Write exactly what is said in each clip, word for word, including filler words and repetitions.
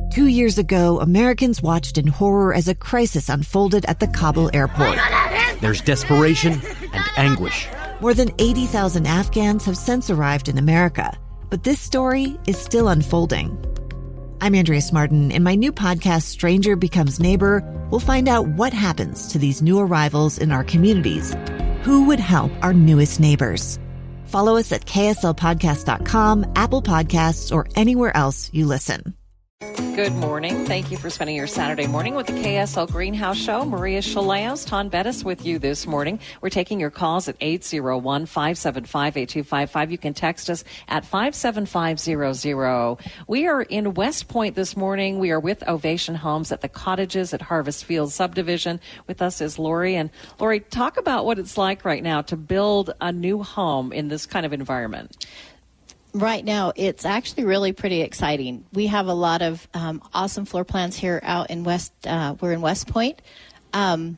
Two years ago, Americans watched in horror as a crisis unfolded at the Kabul airport. There's desperation and anguish. More than eighty thousand Afghans have since arrived in America, but this story is still unfolding. I'm Andrea Smartin. In my new podcast, Stranger Becomes Neighbor, we'll find out what happens to these new arrivals in our communities. Who would help our newest neighbors? Follow us at K S L podcast dot com, Apple Podcasts, or anywhere else you listen. Good morning. Thank you for spending your Saturday morning with the K S L Greenhouse Show. Maria Chaleos, Ton Bettis with you this morning. We're taking your calls at eight oh one, five seven five, eight two five five. You can text us at five seven five zero zero. We are in West Point this morning. We are with Ovation Homes at the Cottages at Harvest Field Subdivision. With us is Lori. And Lori, talk about what it's like right now to build a new home in this kind of environment. Right now, it's actually really pretty exciting. We have a lot of um, awesome floor plans here out in West. Uh, we're in West Point. Um,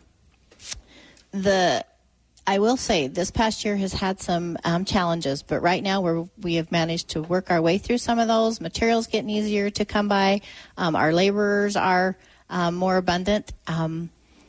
the I will say this past year has had some um, challenges, but right now we're we have managed to work our way through some of those. Materials getting easier to come by. Um, our laborers are um, more abundant. Um,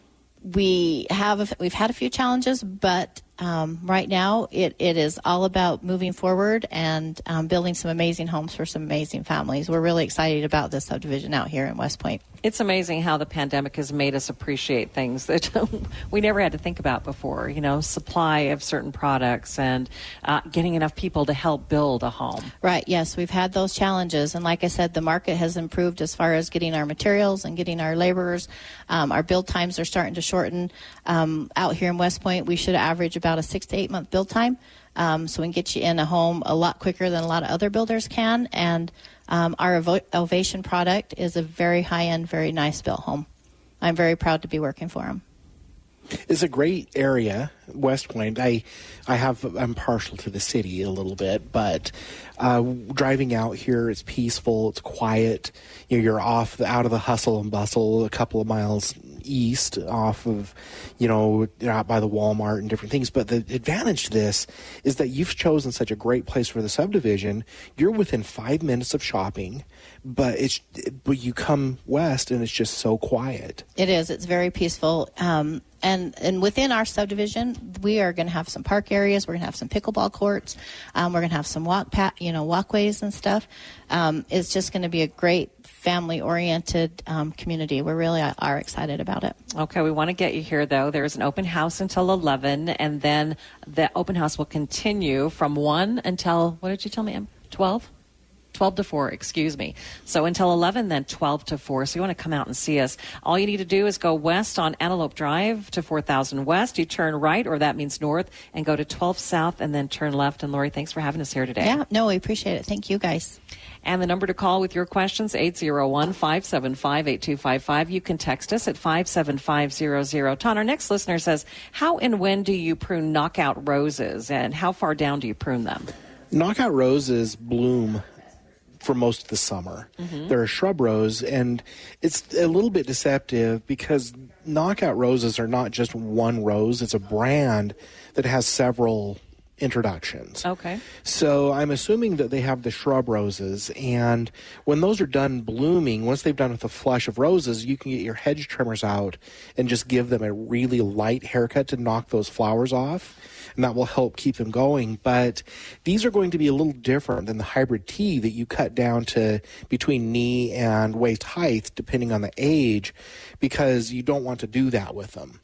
we have a, we've had a few challenges, but Um, right now, it, it is all about moving forward and um, building some amazing homes for some amazing families. We're really excited about this subdivision out here in West Point. It's amazing how the pandemic has made us appreciate things that we never had to think about before, you know, supply of certain products and uh, getting enough people to help build a home. Right, yes, we've had those challenges. And like I said, the market has improved as far as getting our materials and getting our laborers. Um, our build times are starting to shorten. Um, out here in West Point, we should average about a six to eight month build time. Um, so we can get you in a home a lot quicker than a lot of other builders can. And um, our Evo- Ovation product is a very high-end, very nice built home. I'm very proud to be working for them. It's a great area, West Point. I, I have, I'm partial to the city a little bit, but uh, driving out here, it's peaceful, it's quiet. You know, you're off, the, out of the hustle and bustle, a couple of miles east, off of, you know, out by the Walmart and different things. But the advantage to this is that you've chosen such a great place for the subdivision. You're within five minutes of shopping, but it's, but you come west and it's just so quiet. It is. It's very peaceful. Um, And and within our subdivision, we are going to have some park areas. We're going to have some pickleball courts. Um, we're going to have some walk pat, you know, walkways and stuff. Um, it's just going to be a great family-oriented um, community. We really are excited about it. Okay, we want to get you here, though. There's an open house until eleven, and then the open house will continue from one until, what did you tell me, Em? twelve? twelve to four, excuse me. So until eleven, then twelve to four. So you want to come out and see us. All you need to do is go west on Antelope Drive to four thousand West. You turn right, or that means north, and go to twelve South, and then turn left. And Lori, thanks for having us here today. Yeah, no, we appreciate it. Thank you, guys. And the number to call with your questions, eight oh one, five seven five, eight two five five. You can text us at five seven five zero zero. Ton, our next listener says, how and when do you prune knockout roses, and how far down do you prune them? Knockout roses bloom for most of the summer. Mm-hmm. They're a shrub rose, and it's a little bit deceptive because knockout roses are not just one rose. It's a brand that has several introductions. Okay. So I'm assuming that they have the shrub roses, and when those are done blooming, once they've done with a flush of roses, you can get your hedge trimmers out and just give them a really light haircut to knock those flowers off, and that will help keep them going. But these are going to be a little different than the hybrid tea that you cut down to between knee and waist height, depending on the age, because you don't want to do that with them.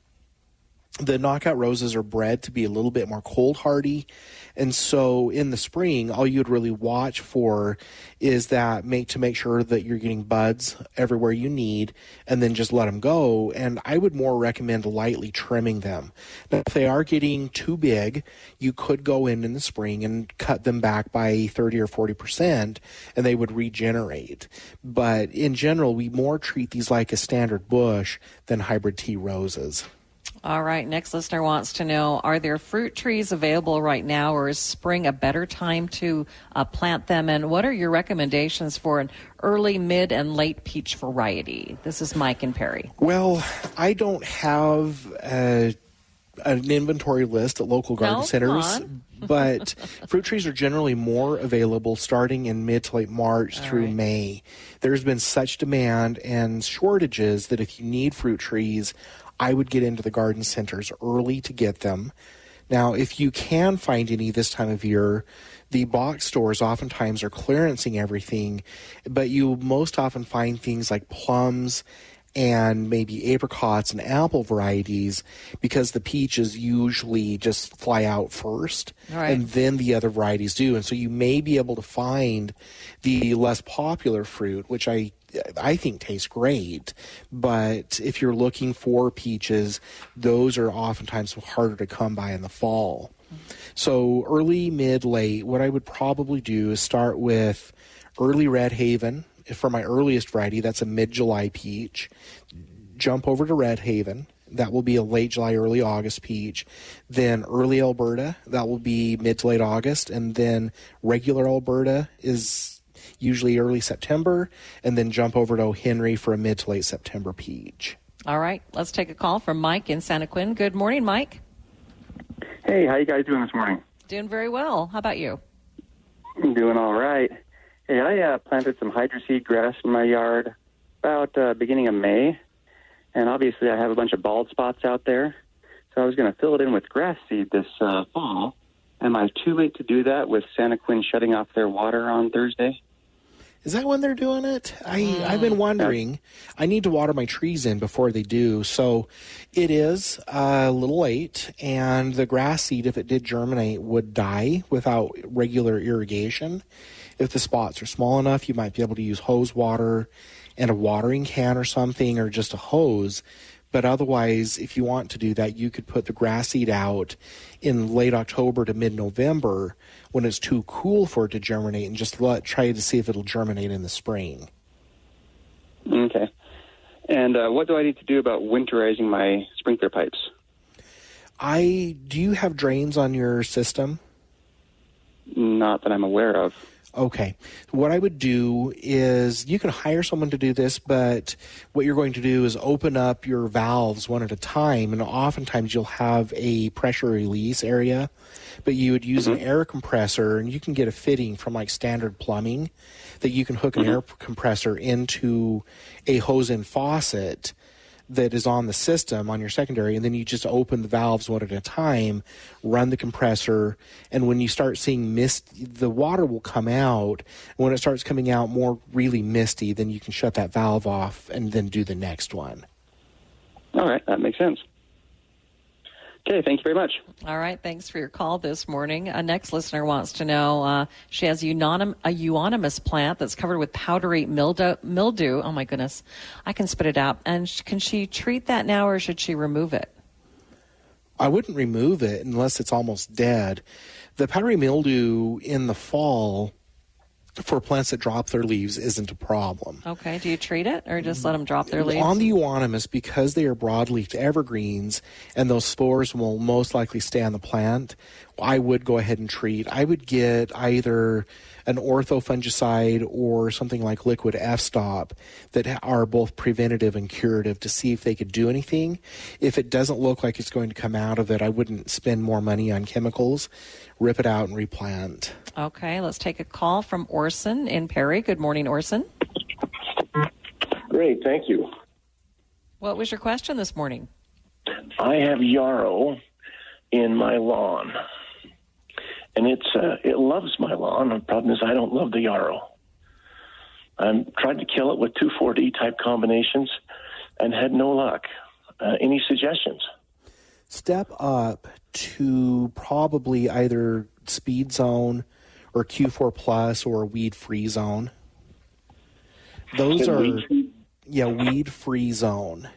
The knockout roses are bred to be a little bit more cold hardy, and so in the spring, all you'd really watch for is that make to make sure that you're getting buds everywhere you need, and then just let them go. And I would more recommend lightly trimming them. Now, if they are getting too big, you could go in in the spring and cut them back by thirty or forty percent, and they would regenerate. But in general, we more treat these like a standard bush than hybrid tea roses. All right. Next listener wants to know, are there fruit trees available right now, or is spring a better time to uh, plant them? And what are your recommendations for an early, mid, and late peach variety? This is Mike and Perry. Well, I don't have a an inventory list at local garden No, centers, come but fruit trees are generally more available starting in mid to late March All through right. May. There's been such demand and shortages that if you need fruit trees, I would get into the garden centers early to get them. Now, if you can find any this time of year, the box stores oftentimes are clearancing everything, but you most often find things like plums and maybe apricots and apple varieties because the peaches usually just fly out first, Right. and then the other varieties do. And so you may be able to find the less popular fruit, which I I think tastes great, but if you're looking for peaches, those are oftentimes harder to come by in the fall. So early, mid, late, what I would probably do is start with early Red Haven. For my earliest variety, that's a mid-July peach. Jump over to Red Haven. That will be a late July, early August peach. Then early Alberta, that will be mid to late August. And then regular Alberta is usually early September, and then jump over to O'Henry for a mid to late September peach. All right, let's take a call from Mike in Santa Quin. Good morning, Mike. Hey, how you guys doing this morning? Doing very well. How about you? I'm doing all right. Hey, I uh, planted some hydroseed grass in my yard about uh, beginning of May, and obviously I have a bunch of bald spots out there, so I was going to fill it in with grass seed this uh, fall. Am I too late to do that with Santa Quin shutting off their water on Thursday? Is that when they're doing it? I, I've been wondering. I need to water my trees in before they do. So it is a little late, and the grass seed, if it did germinate, would die without regular irrigation. If the spots are small enough, you might be able to use hose water and a watering can or something, or just a hose. But otherwise, if you want to do that, you could put the grass seed out in late October to mid-November when it's too cool for it to germinate, and just let try to see if it'll germinate in the spring. Okay. And uh, what do I need to do about winterizing my sprinkler pipes? I do you have drains on your system? Not that I'm aware of. Okay. What I would do is you can hire someone to do this, but what you're going to do is open up your valves one at a time, and oftentimes you'll have a pressure release area, but you would use mm-hmm. an air compressor, and you can get a fitting from like Standard Plumbing that you can hook an mm-hmm. air compressor into a hose-in faucet that is on the system on your secondary, and then you just open the valves one at a time, run the compressor, and when you start seeing mist, the water will come out. When it starts coming out more really misty, then you can shut that valve off and then do the next one. All right, that makes sense. Okay, thank you very much. All right, thanks for your call this morning. A next listener wants to know, uh, she has euonym, a euonymus plant that's covered with powdery mildew, mildew. Oh, my goodness. I can spit it out. And sh- can she treat that now, or should she remove it? I wouldn't remove it unless it's almost dead. The powdery mildew in the fall for plants that drop their leaves isn't a problem. Okay. Do you treat it or just let them drop their leaves? On the euonymus, because they are broadleaf evergreens and those spores will most likely stay on the plant, I would go ahead and treat. I would get either an orthofungicide or something like liquid F-stop that are both preventative and curative to see if they could do anything. If it doesn't look like it's going to come out of it, I wouldn't spend more money on chemicals. Rip it out and replant. Okay, let's take a call from Orson in Perry. Good morning, Orson. Great, thank you. What was your question this morning? I have yarrow in my lawn, and it's uh, it loves my lawn. The problem is I don't love the yarrow. I've tried to kill it with two four D type combinations and had no luck. Uh, any suggestions? Step up to probably either Speed Zone or Q four Plus or Weed Free Zone. Those Is are, weed yeah, Weed Free Zone.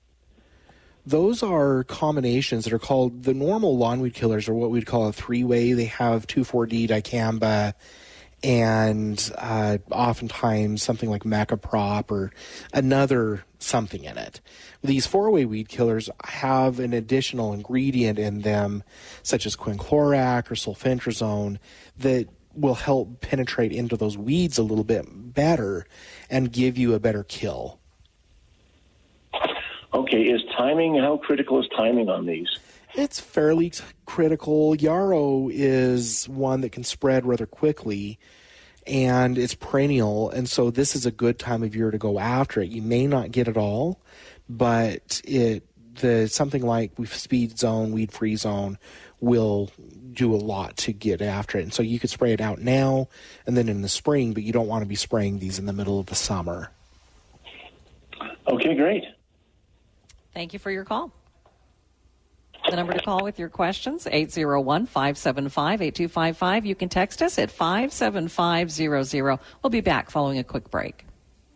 Those are combinations that are called, the normal lawn weed killers are what we'd call a three-way. They have two four D dicamba and uh, oftentimes something like Mecaprop or another something in it. These four-way weed killers have an additional ingredient in them, such as quinclorac or sulfentrazone, that will help penetrate into those weeds a little bit better and give you a better kill. Okay, is timing, how critical is timing on these? It's fairly critical. Yarrow is one that can spread rather quickly, and it's perennial, and so this is a good time of year to go after it. You may not get it all, but it the something like Speed Zone, Weed Free Zone will do a lot to get after it. And so you could spray it out now and then in the spring, but you don't want to be spraying these in the middle of the summer. Okay, great. Thank you for your call. The number to call with your questions, eight oh one, five seven five, eight two five five. You can text us at five seven five zero zero. We'll be back following a quick break.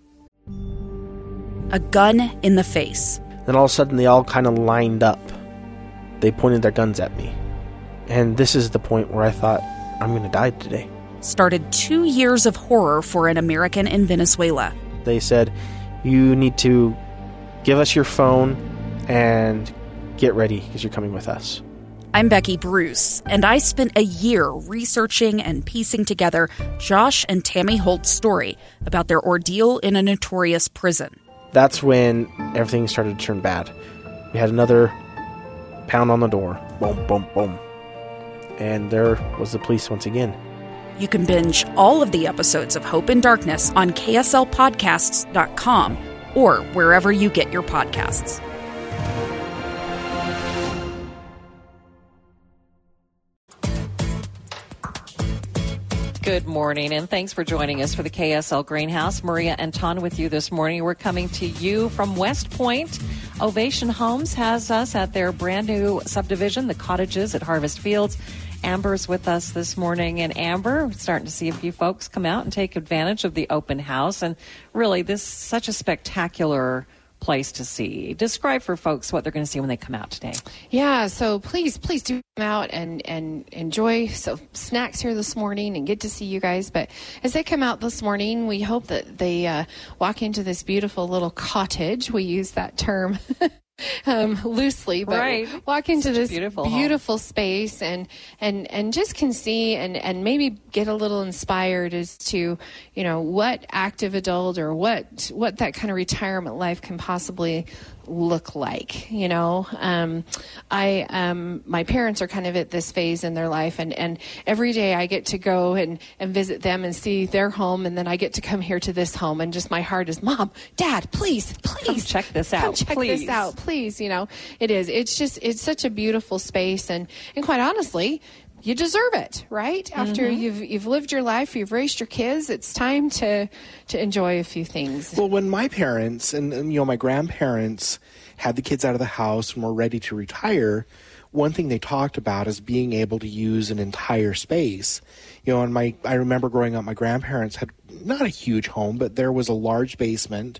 A gun in the face. Then all of a sudden they all kind of lined up. They pointed their guns at me. And this is the point where I thought, I'm going to die today. Started two years of horror for an American in Venezuela. They said, you need to give us your phone and get ready because you're coming with us. I'm Becky Bruce, and I spent a year researching and piecing together Josh and Tammy Holt's story about their ordeal in a notorious prison. That's when everything started to turn bad. We had another pound on the door. Boom, boom, boom. And there was the police once again. You can binge all of the episodes of Hope in Darkness on K S L podcasts dot com or wherever you get your podcasts. Good morning, and thanks for joining us for the K S L Greenhouse. Maria and Ton with you this morning. We're coming to you from West Point. Ovation Homes has us at their brand new subdivision, the Cottages at Harvest Fields. Amber's with us this morning, and Amber, we're starting to see a few folks come out and take advantage of the open house. And really, this is such a spectacular place to see. Describe for folks what they're going to see when they come out today. Yeah, so please, please do come out and, and enjoy some snacks here this morning and get to see you guys. But as they come out this morning, we hope that they uh, walk into this beautiful little cottage. We use that term um, loosely, but right. walk into Such this beautiful, beautiful space and, and, and just can see and, and maybe get a little inspired as to, you know, what active adult or what, what that kind of retirement life can possibly look like. You know, um, I, um, my parents are kind of at this phase in their life, and, and every day I get to go and, and visit them and see their home, and then I get to come here to this home, and just my heart is, Mom, Dad, please, please Come check this out. Come check please. this out, please. You know, it is. It's just, it's such a beautiful space, and, and quite honestly, you deserve it, right? After mm-hmm. you've you've lived your life, you've raised your kids, it's time to to enjoy a few things. Well, when my parents and, and you know my grandparents had the kids out of the house and were ready to retire, one thing they talked about is being able to use an entire space. You know, and my I remember growing up, my grandparents had not a huge home, but there was a large basement.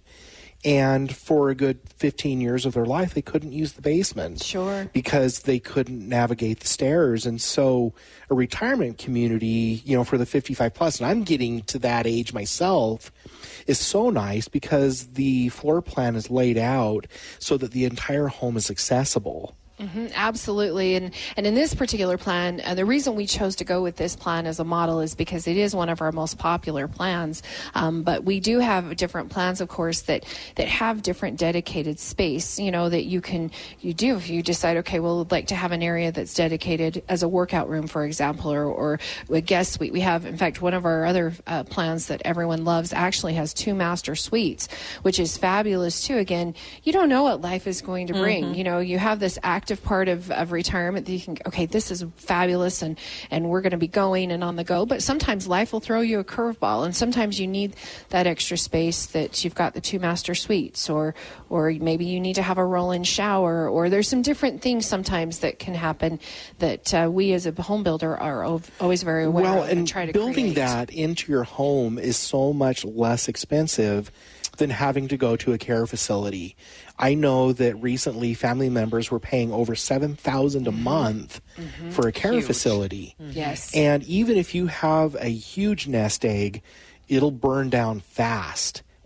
And for a good fifteen years of their life, they couldn't use the basement. Sure. Because they couldn't navigate the stairs. And so a retirement community, you know, for the fifty-five plus, and I'm getting to that age myself, is so nice because the floor plan is laid out so that the entire home is accessible. Mm-hmm, absolutely. And and in this particular plan, uh, the reason we chose to go with this plan as a model is because it is one of our most popular plans. Um, but we do have different plans, of course, that, that have different dedicated space, you know, that you can, you do if you decide, okay, well, we'd like to have an area that's dedicated as a workout room, for example, or, or a guest suite. We have, in fact, one of our other uh, plans that everyone loves actually has two master suites, which is fabulous too. Again, you don't know what life is going to bring. Mm-hmm. You know, you have this act part of, of retirement that you can, okay, this is fabulous and, and we're going to be going and on the go. But sometimes life will throw you a curveball, and sometimes you need that extra space that you've got the two master suites, or or maybe you need to have a roll-in shower, or there's some different things sometimes that can happen that uh, we as a home builder are always very aware well, of and, and try to building create. that into your home is so much less expensive than having to go to a care facility. I know that recently family members were paying over seven thousand dollars a month mm-hmm. for a care Huge. facility. Mm-hmm. Yes. And even if you have a huge nest egg, it'll burn down fast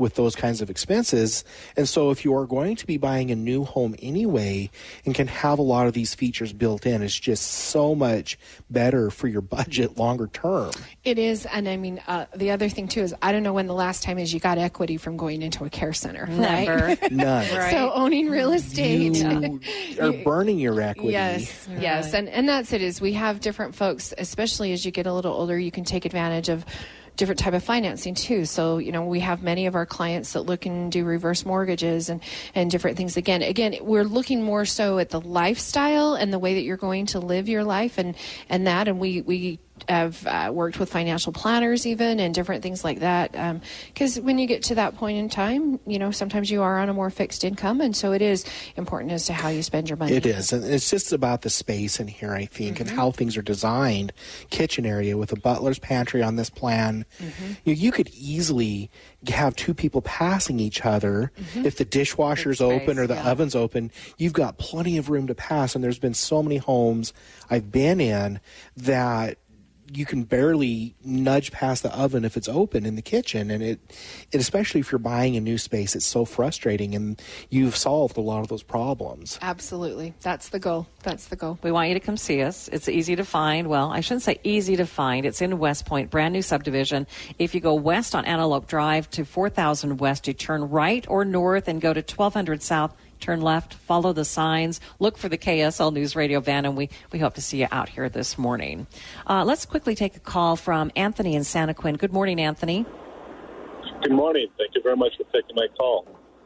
with those kinds of expenses. And so if you are going to be buying a new home anyway and can have a lot of these features built in, it's just so much better for your budget longer term. It is. And I mean, uh, the other thing too is I don't know when the last time is you got equity from going into a care center. Never. Right? None. Right. So owning real estate. You are burning your equity. Yes, yes. And, and that's it is we have different folks, especially as you get a little older, you can take advantage of different type of financing too. So, you know, we have many of our clients that look and do reverse mortgages and, and different things. Again, again, we're looking more so at the lifestyle and the way that you're going to live your life and, and that. And we, we have uh, worked with financial planners even and different things like that. Because um, when you get to that point in time, you know, sometimes you are on a more fixed income. And so it is important as to how you spend your money. It is. And it's just about the space in here, I think, mm-hmm. and how things are designed. Kitchen area with a butler's pantry on this plan. Mm-hmm. You, you could easily have two people passing each other. Mm-hmm. If the dishwasher's space, open or the yeah. oven's open, you've got plenty of room to pass. And there's been so many homes I've been in that you can barely nudge past the oven if it's open in the kitchen. And it, it, especially if you're buying a new space, it's so frustrating, and you've solved a lot of those problems. Absolutely. That's the goal. That's the goal. We want you to come see us. It's easy to find. Well, I shouldn't say easy to find. It's in West Point, brand new subdivision. If you go west on Antelope Drive to four thousand West, you turn right or north and go to twelve hundred South. Turn left, follow the signs, look for the K S L News Radio van, and we, we hope to see you out here this morning. Uh, let's quickly take a call from Anthony in Santa Quin. Good morning, Anthony. Good morning. Thank you very much for taking my call.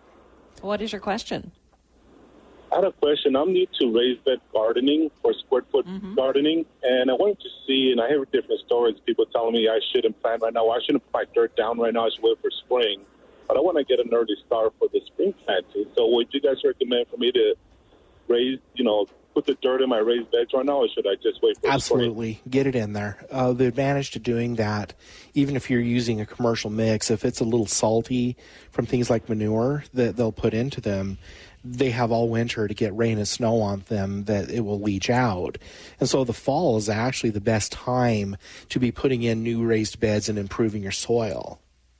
What is your question? I had a question. I'm new to raised bed gardening or square foot mm-hmm. gardening, and I wanted to see, and I hear different stories, people telling me I shouldn't plant right now. I shouldn't put my dirt down right now. I should wait for spring. But I want to get an early start for the spring planting. So would you guys recommend for me to raise, you know, put the dirt in my raised beds right now, or should I just wait for Absolutely. spring? Get it in there. Uh, the advantage to doing that, even if you're using a commercial mix, if it's a little salty from things like manure that they'll put into them, they have all winter to get rain and snow on them that it will leach out. And so the fall is actually the best time to be putting in new raised beds and improving your soil.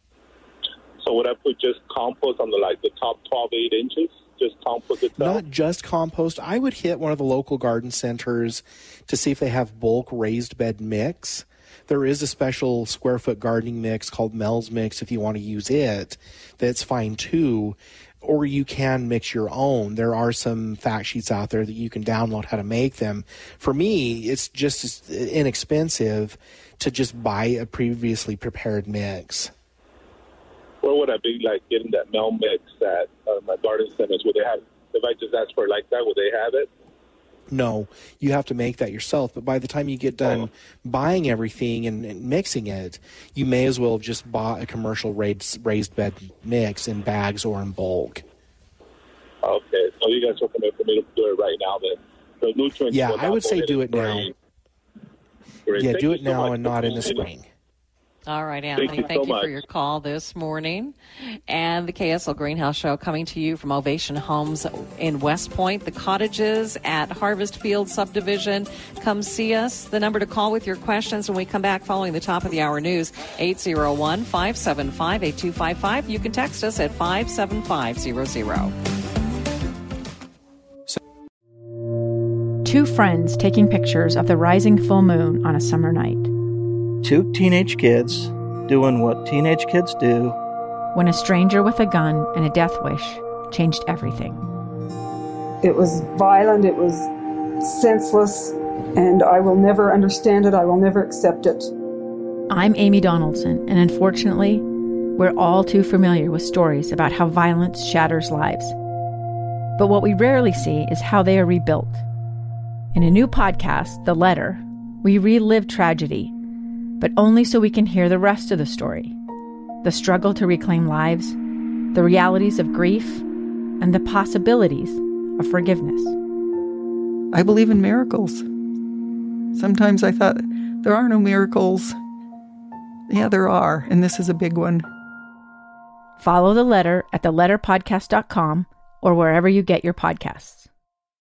So would I put just compost on the like the top twelve, eight inches? Just compost itself? Not just compost. I would hit one of the local garden centers to see if they have bulk raised bed mix. There is a special square foot gardening mix called Mel's Mix if you want to use it. That's fine too. Or you can mix your own. There are some fact sheets out there that you can download how to make them. For me, it's just inexpensive to just buy a previously prepared mix. Where would I be, like, getting that Mel mix at uh, my garden centers? Would they have, if I just ask for it like that, would they have it? No, you have to make that yourself. But by the time you get done oh. buying everything and, and mixing it, you may as well have just bought a commercial raised, raised bed mix in bags or in bulk. Okay, so you guys recommend for me to do it right now then? The nutrients. Yeah, I would say do it now. Great. Yeah, Thank do it so now and not in the spring. All right, Anthony, thank you, thank so you much. for your call this morning. And the K S L Greenhouse Show coming to you from Ovation Homes in West Point. The cottages at Harvest Field Subdivision. Come see us. The number to call with your questions when we come back following the top of the hour news, eight oh one, five seven five, eight two five five. You can text us at five seven five zero zero. Two friends taking pictures of the rising full moon on a summer night. Two teenage kids doing what teenage kids do. When a stranger with a gun and a death wish changed everything. It was violent, it was senseless, and I will never understand it, I will never accept it. I'm Amy Donaldson, and unfortunately, we're all too familiar with stories about how violence shatters lives. But what we rarely see is how they are rebuilt. In a new podcast, The Letter, we relive tragedy, but only so we can hear the rest of the story. The struggle to reclaim lives, the realities of grief, and the possibilities of forgiveness. I believe in miracles. Sometimes I thought, there are no miracles. Yeah, there are, and this is a big one. Follow The Letter at the letter podcast dot com or wherever you get your podcasts.